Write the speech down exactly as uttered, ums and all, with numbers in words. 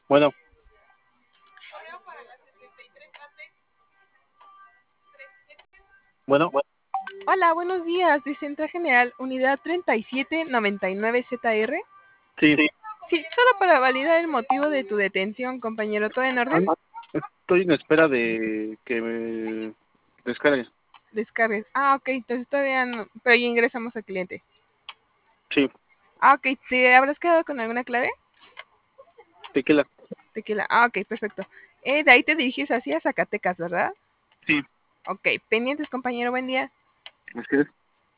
Bueno, bueno, Hola, buenos días. De Central General, unidad treinta y siete noventa y nueve Z R. sí. Sí, solo para validar el motivo de tu detención, compañero. ¿Todo en orden? Ah, estoy en espera de que me descargue. Descargues. Ah, ok. Entonces todavía no. Pero ya ingresamos al cliente. Sí, Ah, ok. ¿Te habrás quedado con alguna clave? tequila. Tequila. Ah, ok, perfecto. Eh, de ahí te diriges hacia Zacatecas, ¿verdad? Sí, Ok. Pendientes, compañero. Buen día. es que